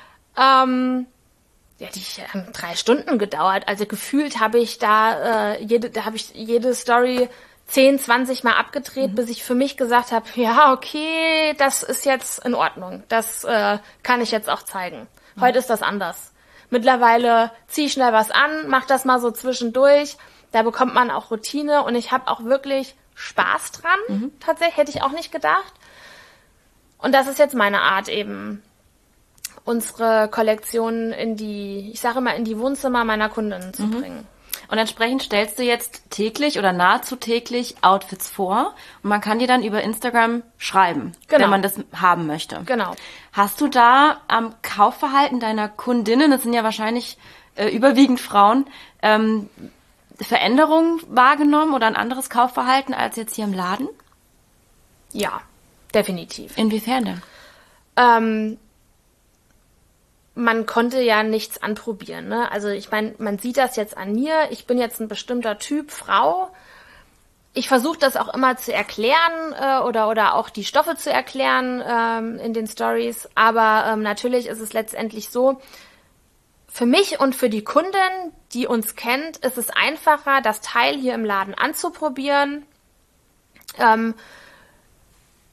C: Ja, die haben 3 Stunden gedauert. Also gefühlt habe ich da jede Story 10, 20 Mal abgedreht, bis ich für mich gesagt habe, ja, okay, das ist jetzt in Ordnung. Das kann ich jetzt auch zeigen. Heute ist das anders. Mittlerweile ziehe ich schnell was an, mache das mal so zwischendurch. Da bekommt man auch Routine und ich habe auch wirklich Spaß dran. Tatsächlich hätte ich auch nicht gedacht. Und das ist jetzt meine Art eben, unsere Kollektion in die Wohnzimmer meiner Kundinnen zu bringen.
B: Und entsprechend stellst du jetzt täglich oder nahezu täglich Outfits vor und man kann dir dann über Instagram schreiben, wenn man das haben möchte.
C: Genau.
B: Hast du da am Kaufverhalten deiner Kundinnen, das sind ja wahrscheinlich überwiegend Frauen, Veränderungen wahrgenommen oder ein anderes Kaufverhalten als jetzt hier im Laden?
C: Ja, definitiv.
B: Inwiefern denn?
C: Man konnte ja nichts anprobieren, ne? Also ich meine, man sieht das jetzt an mir. Ich bin jetzt ein bestimmter Typ Frau. Ich versuche das auch immer zu erklären oder auch die Stoffe zu erklären in den Stories. Aber natürlich ist es letztendlich so, für mich und für die Kundin, die uns kennt, ist es einfacher, das Teil hier im Laden anzuprobieren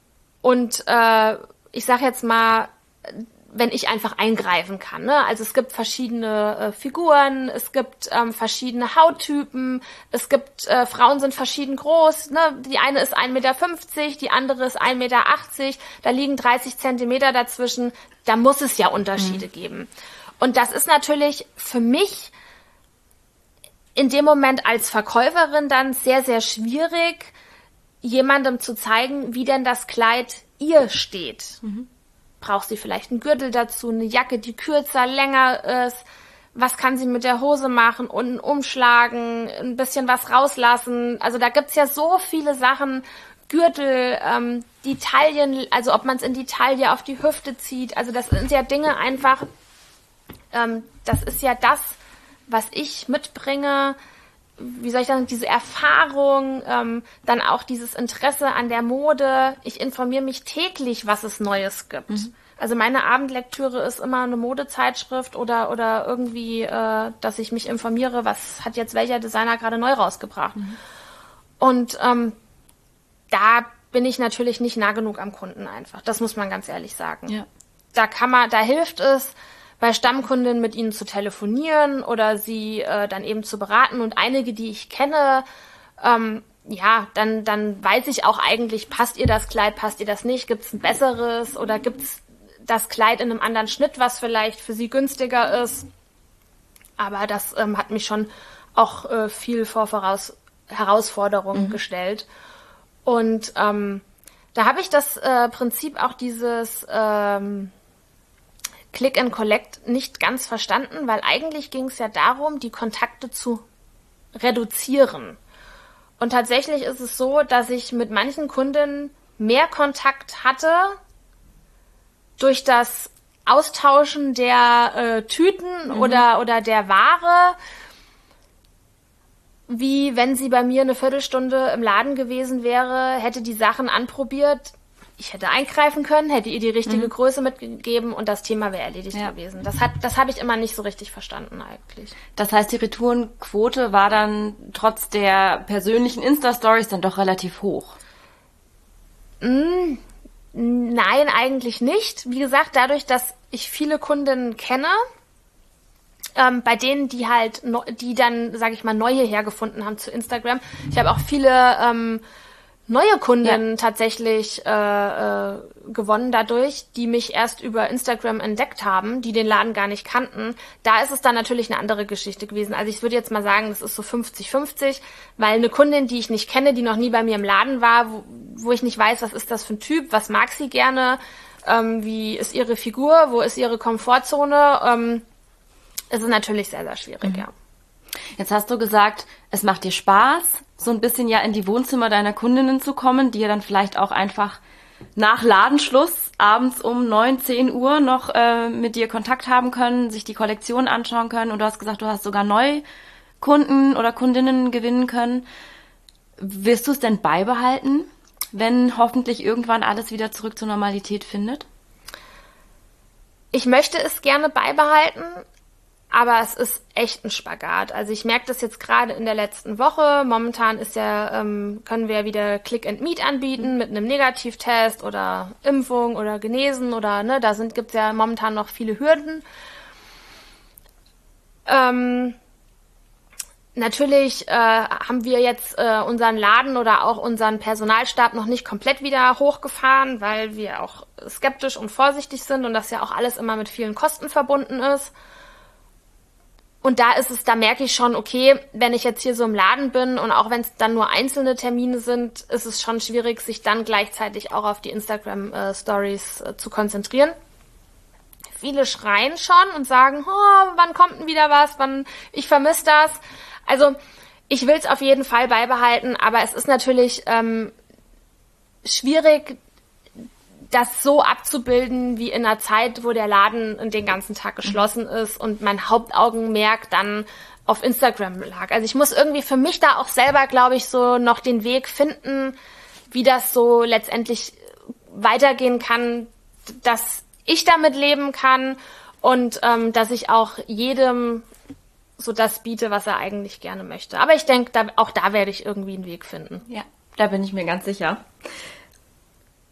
C: Und ich sage jetzt mal, wenn ich einfach eingreifen kann. Ne? Also es gibt verschiedene Figuren, es gibt verschiedene Hauttypen, es gibt Frauen sind verschieden groß. Ne? Die eine ist 1,50 Meter, die andere ist 1,80 Meter. Da liegen 30 Zentimeter dazwischen. Da muss es ja Unterschiede geben. Und das ist natürlich für mich in dem Moment als Verkäuferin dann sehr, sehr schwierig, jemandem zu zeigen, wie denn das Kleid ihr steht. Braucht sie vielleicht einen Gürtel dazu, eine Jacke, die kürzer, länger ist? Was kann sie mit der Hose machen? Unten umschlagen, ein bisschen was rauslassen. Also da gibt's ja so viele Sachen. Gürtel, die Taillen, also ob man es in die Taille auf die Hüfte zieht. Also das sind ja Dinge einfach, das ist ja das, was ich mitbringe. Wie soll ich sagen, diese Erfahrung, dann auch dieses Interesse an der Mode. Ich informiere mich täglich, was es Neues gibt. Also meine Abendlektüre ist immer eine Modezeitschrift oder irgendwie, dass ich mich informiere, was hat jetzt welcher Designer gerade neu rausgebracht. Und da bin ich natürlich nicht nah genug am Kunden einfach. Das muss man ganz ehrlich sagen.
B: Ja.
C: Da hilft es, bei Stammkundinnen mit ihnen zu telefonieren oder sie dann eben zu beraten. Und einige, die ich kenne, dann weiß ich auch eigentlich, passt ihr das Kleid, passt ihr das nicht, gibt es ein besseres oder gibt es das Kleid in einem anderen Schnitt, was vielleicht für sie günstiger ist. Aber das hat mich schon auch viel vor Herausforderungen gestellt. Und da habe ich das Prinzip auch dieses Click and Collect nicht ganz verstanden, weil eigentlich ging es ja darum, die Kontakte zu reduzieren. Und tatsächlich ist es so, dass ich mit manchen Kunden mehr Kontakt hatte durch das Austauschen der Tüten oder der Ware, wie wenn sie bei mir eine Viertelstunde im Laden gewesen wäre, hätte die Sachen anprobiert. Ich hätte eingreifen können, hätte ihr die richtige Größe mitgegeben und das Thema wäre erledigt gewesen. Das habe ich immer nicht so richtig verstanden eigentlich.
B: Das heißt, die Retourenquote war dann trotz der persönlichen Insta-Stories dann doch relativ hoch?
C: Nein, eigentlich nicht. Wie gesagt, dadurch, dass ich viele Kundinnen kenne, bei denen, die dann, sage ich mal, neu hierher gefunden haben zu Instagram. Ich habe auch viele neue Kunden tatsächlich gewonnen dadurch, die mich erst über Instagram entdeckt haben, die den Laden gar nicht kannten. Da ist es dann natürlich eine andere Geschichte gewesen. Also ich würde jetzt mal sagen, das ist so 50-50, weil eine Kundin, die ich nicht kenne, die noch nie bei mir im Laden war, wo ich nicht weiß, was ist das für ein Typ, was mag sie gerne, wie ist ihre Figur, wo ist ihre Komfortzone, ist es natürlich sehr, sehr schwierig, ja.
B: Jetzt hast du gesagt, es macht dir Spaß, so ein bisschen ja in die Wohnzimmer deiner Kundinnen zu kommen, die ja dann vielleicht auch einfach nach Ladenschluss abends um 9, 10 Uhr noch mit dir Kontakt haben können, sich die Kollektion anschauen können. Und du hast gesagt, du hast sogar Neukunden oder Kundinnen gewinnen können. Wirst du es denn beibehalten, wenn hoffentlich irgendwann alles wieder zurück zur Normalität findet?
C: Ich möchte es gerne beibehalten. Aber es ist echt ein Spagat. Also ich merke das jetzt gerade in der letzten Woche. Momentan ist ja, können wir wieder Click and Meet anbieten mit einem Negativtest oder Impfung oder Genesen oder da gibt's ja momentan noch viele Hürden. Natürlich haben wir jetzt unseren Laden oder auch unseren Personalstab noch nicht komplett wieder hochgefahren, weil wir auch skeptisch und vorsichtig sind und das ja auch alles immer mit vielen Kosten verbunden ist. Und da merke ich schon, okay, wenn ich jetzt hier so im Laden bin und auch wenn es dann nur einzelne Termine sind, ist es schon schwierig, sich dann gleichzeitig auch auf die Instagram-Stories zu konzentrieren. Viele schreien schon und sagen, wann kommt denn wieder was, ich vermisse das. Also ich will es auf jeden Fall beibehalten, aber es ist natürlich schwierig, das so abzubilden wie in einer Zeit, wo der Laden den ganzen Tag geschlossen ist und mein Hauptaugenmerk dann auf Instagram lag. Also ich muss irgendwie für mich da auch selber, glaube ich, so noch den Weg finden, wie das so letztendlich weitergehen kann, dass ich damit leben kann und dass ich auch jedem so das biete, was er eigentlich gerne möchte. Aber ich denke, auch da werde ich irgendwie einen Weg finden.
B: Ja, da bin ich mir ganz sicher.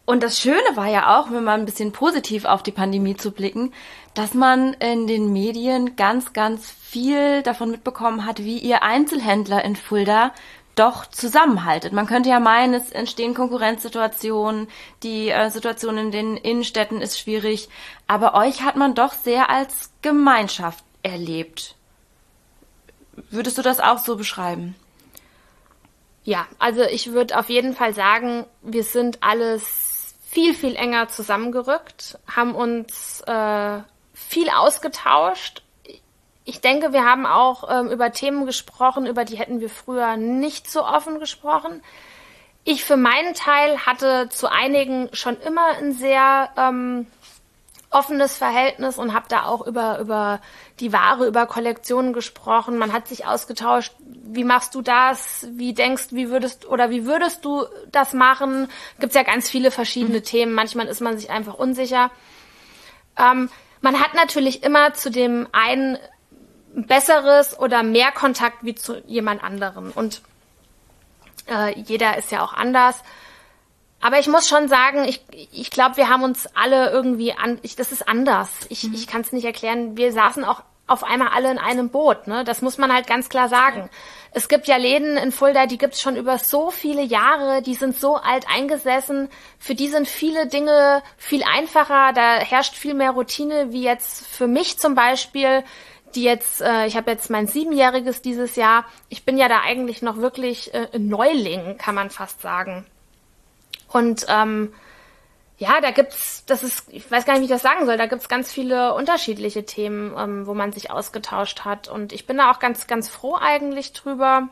B: Und das Schöne war ja auch, wenn man ein bisschen positiv auf die Pandemie zu blicken, dass man in den Medien ganz, ganz viel davon mitbekommen hat, wie ihr Einzelhändler in Fulda doch zusammenhaltet. Man könnte ja meinen, es entstehen Konkurrenzsituationen, die Situation in den Innenstädten ist schwierig, aber euch hat man doch sehr als Gemeinschaft erlebt. Würdest du das auch so beschreiben?
C: Ja, also ich würde auf jeden Fall sagen, wir sind alles viel, viel enger zusammengerückt, haben uns viel ausgetauscht. Ich denke, wir haben auch über Themen gesprochen, über die hätten wir früher nicht so offen gesprochen. Ich für meinen Teil hatte zu einigen schon immer ein sehr offenes Verhältnis und habe da auch über die Ware, über Kollektionen gesprochen. Man hat sich ausgetauscht, wie machst du das, wie würdest du das machen? Gibt's ja ganz viele verschiedene Themen. Manchmal ist man sich einfach unsicher. Man hat natürlich immer zu dem einen besseres oder mehr Kontakt wie zu jemand anderen. Und jeder ist ja auch anders. Aber ich muss schon sagen, ich glaube, wir haben uns alle irgendwie das ist anders. Ich kann es nicht erklären. Wir saßen auch auf einmal alle in einem Boot, ne? Das muss man halt ganz klar sagen. Es gibt ja Läden in Fulda, die gibt's schon über so viele Jahre, die sind so alt eingesessen. Für die sind viele Dinge viel einfacher. Da herrscht viel mehr Routine, wie jetzt für mich zum Beispiel, ich habe jetzt mein 7-jähriges dieses Jahr. Ich bin ja da eigentlich noch wirklich Neuling, kann man fast sagen. Und da gibt's, ich weiß gar nicht, wie ich das sagen soll, da gibt's ganz viele unterschiedliche Themen, wo man sich ausgetauscht hat. Und ich bin da auch ganz, ganz froh eigentlich drüber.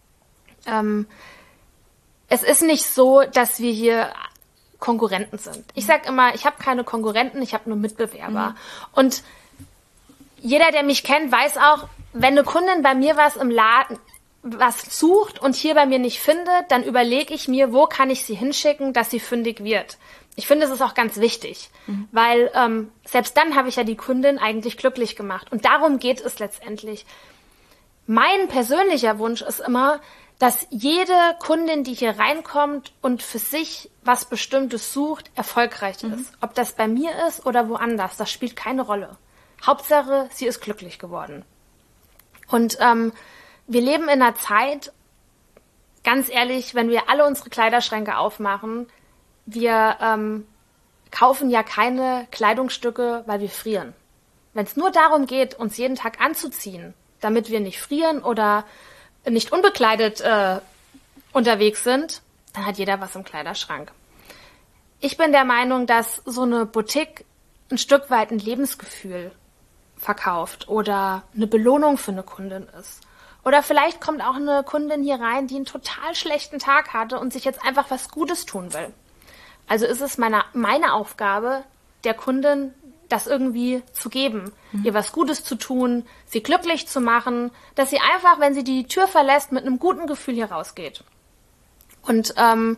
C: Es ist nicht so, dass wir hier Konkurrenten sind. Ich sag immer, ich habe keine Konkurrenten, ich habe nur Mitbewerber. Und jeder, der mich kennt, weiß auch, wenn eine Kundin bei mir was im Laden was sucht und hier bei mir nicht findet, dann überlege ich mir, wo kann ich sie hinschicken, dass sie fündig wird. Ich finde, es ist auch ganz wichtig, weil selbst dann habe ich ja die Kundin eigentlich glücklich gemacht. Und darum geht es letztendlich. Mein persönlicher Wunsch ist immer, dass jede Kundin, die hier reinkommt und für sich was Bestimmtes sucht, erfolgreich ist. Ob das bei mir ist oder woanders, das spielt keine Rolle. Hauptsache, sie ist glücklich geworden. Und wir leben in einer Zeit, ganz ehrlich, wenn wir alle unsere Kleiderschränke aufmachen, wir kaufen ja keine Kleidungsstücke, weil wir frieren. Wenn es nur darum geht, uns jeden Tag anzuziehen, damit wir nicht frieren oder nicht unbekleidet unterwegs sind, dann hat jeder was im Kleiderschrank. Ich bin der Meinung, dass so eine Boutique ein Stück weit ein Lebensgefühl verkauft oder eine Belohnung für eine Kundin ist. Oder vielleicht kommt auch eine Kundin hier rein, die einen total schlechten Tag hatte und sich jetzt einfach was Gutes tun will. Also ist es meine Aufgabe, der Kundin das irgendwie zu geben, ihr was Gutes zu tun, sie glücklich zu machen, dass sie einfach, wenn sie die Tür verlässt, mit einem guten Gefühl hier rausgeht. Und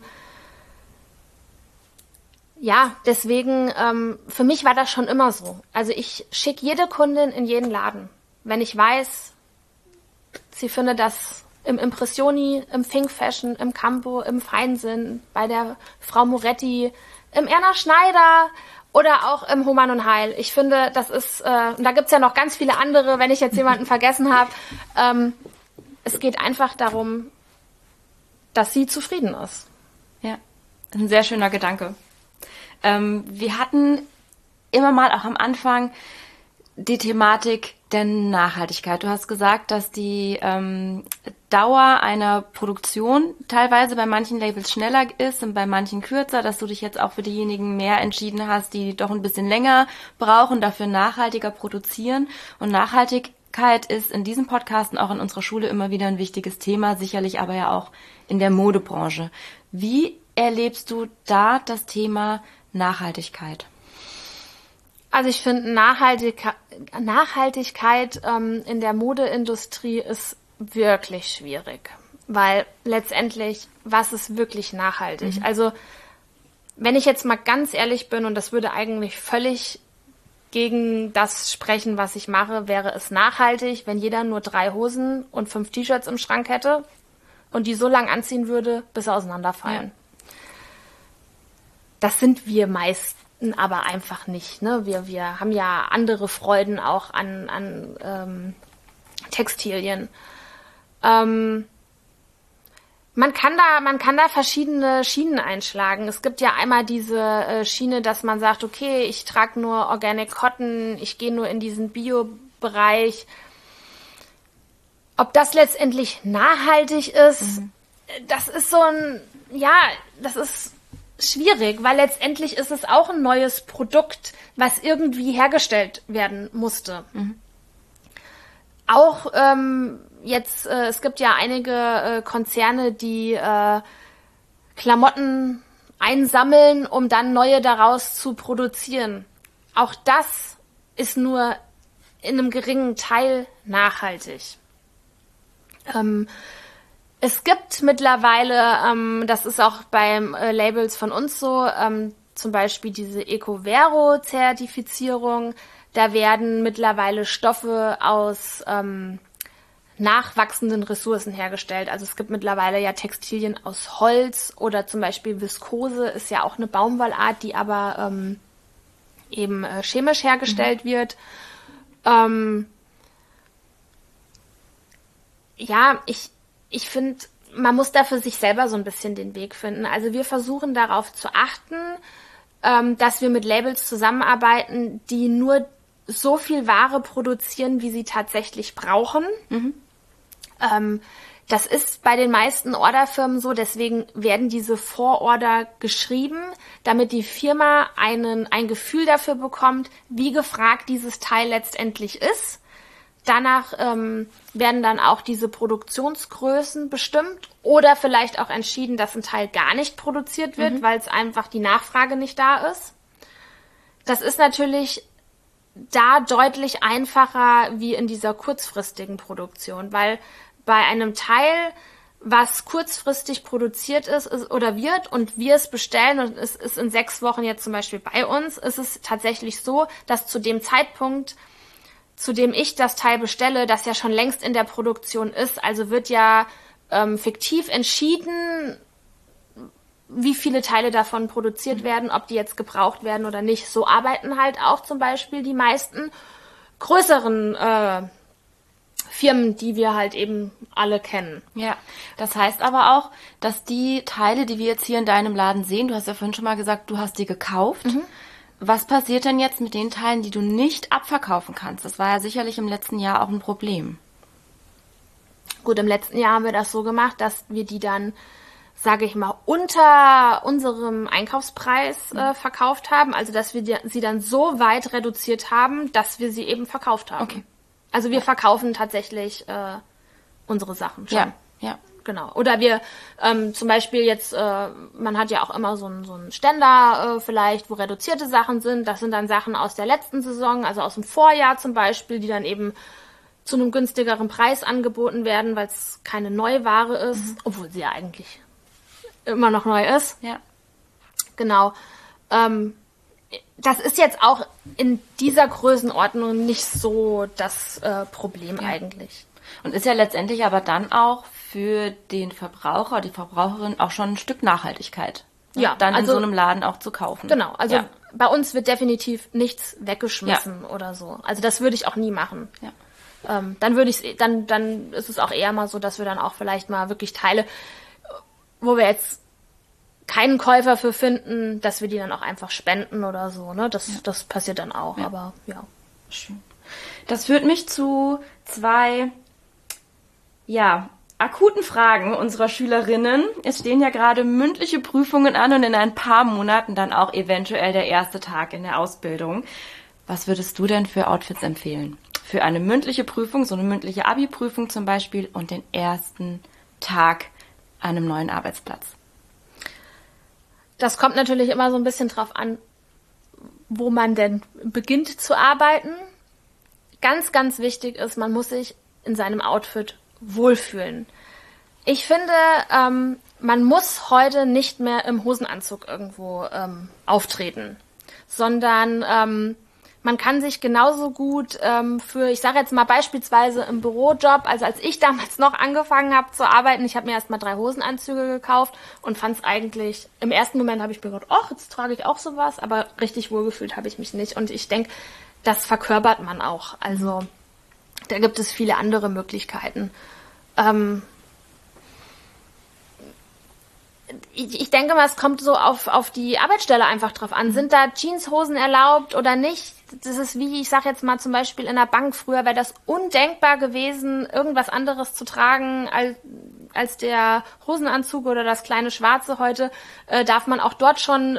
C: deswegen, für mich war das schon immer so. Also ich schicke jede Kundin in jeden Laden, wenn ich weiß, sie findet das im Impressioni, im Think Fashion, im Campo, im Feinsinn, bei der Frau Moretti, im Erna Schneider oder auch im Hohmann und Heil. Ich finde, das ist, und da gibt's ja noch ganz viele andere, wenn ich jetzt jemanden vergessen habe. Es geht einfach darum, dass sie zufrieden ist.
B: Ja, ein sehr schöner Gedanke. Wir hatten immer mal auch am Anfang die Thematik der Nachhaltigkeit. Du hast gesagt, dass die Dauer einer Produktion teilweise bei manchen Labels schneller ist und bei manchen kürzer, dass du dich jetzt auch für diejenigen mehr entschieden hast, die doch ein bisschen länger brauchen, dafür nachhaltiger produzieren. Und Nachhaltigkeit ist in diesem Podcast und auch in unserer Schule immer wieder ein wichtiges Thema, sicherlich aber ja auch in der Modebranche. Wie erlebst du da das Thema Nachhaltigkeit?
C: Also ich finde, Nachhaltigkeit in der Modeindustrie ist wirklich schwierig, weil letztendlich, was ist wirklich nachhaltig? Also wenn ich jetzt mal ganz ehrlich bin, und das würde eigentlich völlig gegen das sprechen, was ich mache, wäre es nachhaltig, wenn jeder nur 3 Hosen und 5 T-Shirts im Schrank hätte und die so lang anziehen würde, bis sie auseinanderfallen. Das sind wir meisten aber einfach nicht. Ne? Wir haben ja andere Freuden auch an Textilien. Man kann da verschiedene Schienen einschlagen. Es gibt ja einmal diese Schiene, dass man sagt, okay, ich trage nur Organic Cotton, ich gehe nur in diesen Bio-Bereich. Ob das letztendlich nachhaltig ist, das ist das ist schwierig, weil letztendlich ist es auch ein neues Produkt, was irgendwie hergestellt werden musste. Auch es gibt ja einige Konzerne, die Klamotten einsammeln, um dann neue daraus zu produzieren. Auch das ist nur in einem geringen Teil nachhaltig. Es gibt mittlerweile, das ist auch beim Labels von uns so, zum Beispiel diese Ecovero-Zertifizierung. Da werden mittlerweile Stoffe aus nachwachsenden Ressourcen hergestellt. Also es gibt mittlerweile ja Textilien aus Holz oder zum Beispiel Viskose ist ja auch eine Baumwollart, die aber eben chemisch hergestellt wird. Ich finde, man muss da für sich selber so ein bisschen den Weg finden. Also wir versuchen darauf zu achten, dass wir mit Labels zusammenarbeiten, die nur so viel Ware produzieren, wie sie tatsächlich brauchen. Das ist bei den meisten Orderfirmen so, deswegen werden diese Vororder geschrieben, damit die Firma ein Gefühl dafür bekommt, wie gefragt dieses Teil letztendlich ist. Danach werden dann auch diese Produktionsgrößen bestimmt oder vielleicht auch entschieden, dass ein Teil gar nicht produziert wird, weil es einfach die Nachfrage nicht da ist. Das ist natürlich da deutlich einfacher wie in dieser kurzfristigen Produktion, weil bei einem Teil, was kurzfristig produziert ist oder wird und wir es bestellen und es ist in 6 Wochen jetzt zum Beispiel bei uns, ist es tatsächlich so, dass zu dem Zeitpunkt, zu dem ich das Teil bestelle, das ja schon längst in der Produktion ist. Also wird ja fiktiv entschieden, wie viele Teile davon produziert werden, ob die jetzt gebraucht werden oder nicht. So arbeiten halt auch zum Beispiel die meisten größeren Firmen, die wir halt eben alle kennen.
B: Ja, das heißt aber auch, dass die Teile, die wir jetzt hier in deinem Laden sehen, du hast ja vorhin schon mal gesagt, du hast die gekauft. Was passiert denn jetzt mit den Teilen, die du nicht abverkaufen kannst? Das war ja sicherlich im letzten Jahr auch ein Problem.
C: Gut, im letzten Jahr haben wir das so gemacht, dass wir die dann, sage ich mal, unter unserem Einkaufspreis verkauft haben. Also, dass wir sie dann so weit reduziert haben, dass wir sie eben verkauft haben. Okay. Also, wir verkaufen tatsächlich unsere Sachen schon.
B: Ja.
C: Genau. Oder wir zum Beispiel jetzt, man hat ja auch immer so einen Ständer vielleicht, wo reduzierte Sachen sind. Das sind dann Sachen aus der letzten Saison, also aus dem Vorjahr zum Beispiel, die dann eben zu einem günstigeren Preis angeboten werden, weil es keine Neuware ist, obwohl sie ja eigentlich immer noch neu ist.
B: Ja.
C: Genau. Das ist jetzt auch in dieser Größenordnung nicht so das Problem eigentlich.
B: Und ist ja letztendlich aber dann auch für den Verbraucher, die Verbraucherin auch schon ein Stück Nachhaltigkeit.
C: Ja,
B: dann in so einem Laden auch zu kaufen.
C: Genau, also bei uns wird definitiv nichts weggeschmissen oder so. Also das würde ich auch nie machen.
B: Ja.
C: Dann ist es auch eher mal so, dass wir dann auch vielleicht mal wirklich Teile, wo wir jetzt keinen Käufer für finden, dass wir die dann auch einfach spenden oder so. Ne? Das passiert dann auch, aber ja.
B: Schön. Das führt mich zu 2 akuten Fragen unserer Schülerinnen. Es stehen ja gerade mündliche Prüfungen an und in ein paar Monaten dann auch eventuell der erste Tag in der Ausbildung. Was würdest du denn für Outfits empfehlen? Für eine mündliche Prüfung, so eine mündliche Abi-Prüfung zum Beispiel und den ersten Tag an einem neuen Arbeitsplatz?
C: Das kommt natürlich immer so ein bisschen drauf an, wo man denn beginnt zu arbeiten. Ganz, ganz wichtig ist, man muss sich in seinem Outfit wohlfühlen. Ich finde, man muss heute nicht mehr im Hosenanzug irgendwo auftreten, sondern man kann sich genauso gut für, ich sage jetzt mal beispielsweise im Bürojob, also als ich damals noch angefangen habe zu arbeiten, ich habe mir erstmal 3 Hosenanzüge gekauft und fand es eigentlich, im ersten Moment habe ich mir gedacht, ach, jetzt trage ich auch sowas, aber richtig wohlgefühlt habe ich mich nicht. Und ich denke, das verkörpert man auch. Also da gibt es viele andere Möglichkeiten. Ich denke mal, es kommt so auf die Arbeitsstelle einfach drauf an. Sind da Jeanshosen erlaubt oder nicht? Das ist wie, ich sage jetzt mal zum Beispiel in der Bank, früher wäre das undenkbar gewesen, irgendwas anderes zu tragen als der Hosenanzug oder das kleine Schwarze. Heute darf man auch dort schon,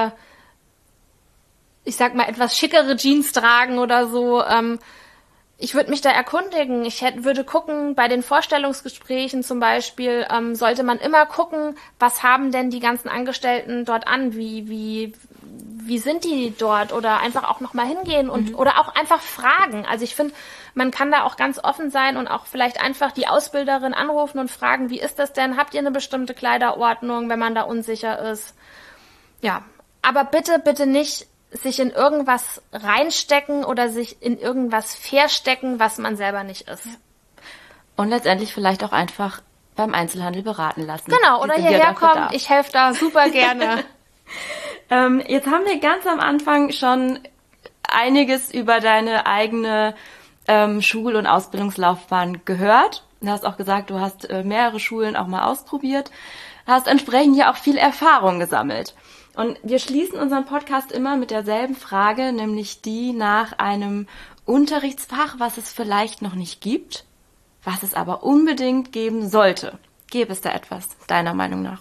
C: ich sag mal, etwas schickere Jeans tragen oder so. Ich würde mich da erkundigen. Ich würde gucken, bei den Vorstellungsgesprächen zum Beispiel, sollte man immer gucken, was haben denn die ganzen Angestellten dort an, wie sind die dort, oder einfach auch nochmal hingehen und oder auch einfach fragen. Also ich finde, man kann da auch ganz offen sein und auch vielleicht einfach die Ausbilderin anrufen und fragen, wie ist das denn? Habt ihr eine bestimmte Kleiderordnung, wenn man da unsicher ist? Ja, aber bitte, bitte nicht sich in irgendwas reinstecken oder sich in irgendwas verstecken, was man selber nicht ist.
B: Und letztendlich vielleicht auch einfach beim Einzelhandel beraten lassen.
C: Genau, oder hierher kommen. Ich helfe da super gerne.
B: Jetzt haben wir ganz am Anfang schon einiges über deine eigene Schul- und Ausbildungslaufbahn gehört. Du hast auch gesagt, du hast mehrere Schulen auch mal ausprobiert, hast entsprechend ja auch viel Erfahrung gesammelt. Und wir schließen unseren Podcast immer mit derselben Frage, nämlich die nach einem Unterrichtsfach, was es vielleicht noch nicht gibt, was es aber unbedingt geben sollte. Gäbe es da etwas, deiner Meinung nach?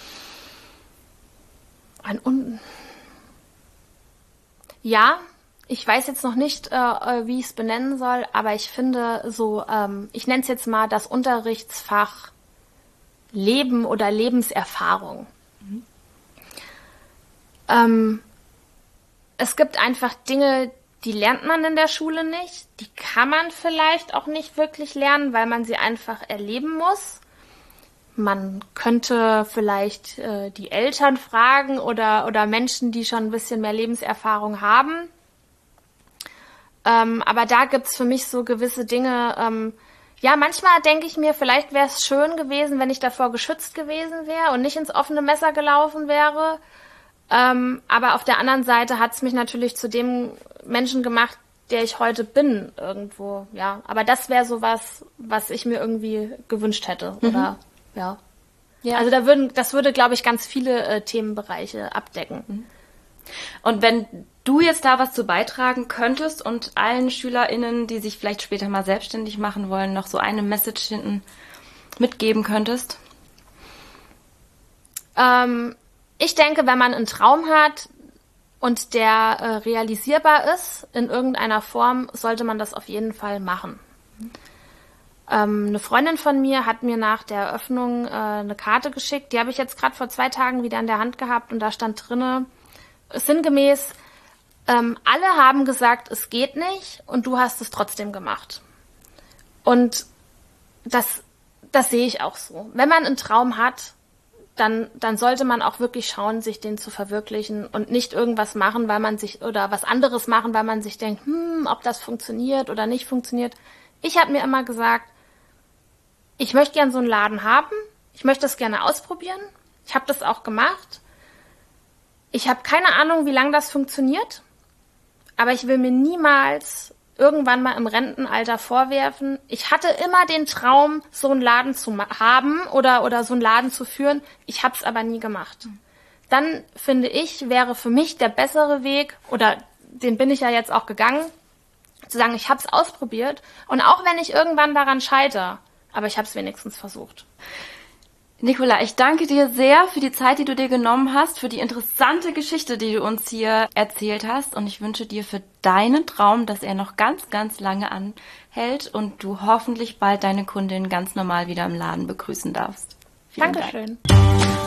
C: Ja, ich weiß jetzt noch nicht, wie ich es benennen soll, aber ich finde so, ich nenne es jetzt mal das Unterrichtsfach Leben oder Lebenserfahrung. Es gibt einfach Dinge, die lernt man in der Schule nicht. Die kann man vielleicht auch nicht wirklich lernen, weil man sie einfach erleben muss. Man könnte vielleicht die Eltern fragen oder Menschen, die schon ein bisschen mehr Lebenserfahrung haben. Aber da gibt's für mich so gewisse Dinge. Ja, manchmal denke ich mir, vielleicht wäre es schön gewesen, wenn ich davor geschützt gewesen wäre und nicht ins offene Messer gelaufen wäre. Aber auf der anderen Seite hat es mich natürlich zu dem Menschen gemacht, der ich heute bin irgendwo, ja. Aber das wäre so was ich mir irgendwie gewünscht hätte, oder, ja. Also das würde, glaube ich, ganz viele Themenbereiche abdecken.
B: Und wenn du jetzt da was zu beitragen könntest und allen SchülerInnen, die sich vielleicht später mal selbstständig machen wollen, noch so eine Message hinten mitgeben könntest?
C: Ich denke, wenn man einen Traum hat und der realisierbar ist in irgendeiner Form, sollte man das auf jeden Fall machen. Eine Freundin von mir hat mir nach der Eröffnung eine Karte geschickt. Die habe ich jetzt gerade vor 2 Tagen wieder in der Hand gehabt und da stand drinne, sinngemäß, alle haben gesagt, es geht nicht und du hast es trotzdem gemacht. Und das sehe ich auch so. Wenn man einen Traum hat, dann sollte man auch wirklich schauen, sich den zu verwirklichen und nicht irgendwas machen, weil man sich, oder was anderes machen, weil man sich denkt, ob das funktioniert oder nicht funktioniert. Ich habe mir immer gesagt, ich möchte gern so einen Laden haben, ich möchte das gerne ausprobieren. Ich habe das auch gemacht. Ich habe keine Ahnung, wie lange das funktioniert, aber ich will mir niemals irgendwann mal im Rentenalter vorwerfen, ich hatte immer den Traum, so einen Laden zu haben oder so einen Laden zu führen, ich habe es aber nie gemacht. Dann, finde ich, wäre für mich der bessere Weg, oder den bin ich ja jetzt auch gegangen, zu sagen, ich habe es ausprobiert und auch wenn ich irgendwann daran scheitere, aber ich habe es wenigstens versucht.
B: Nicola, ich danke dir sehr für die Zeit, die du dir genommen hast, für die interessante Geschichte, die du uns hier erzählt hast. Und ich wünsche dir für deinen Traum, dass er noch ganz, ganz lange anhält und du hoffentlich bald deine Kundin ganz normal wieder im Laden begrüßen darfst.
C: Dankeschön. Dank.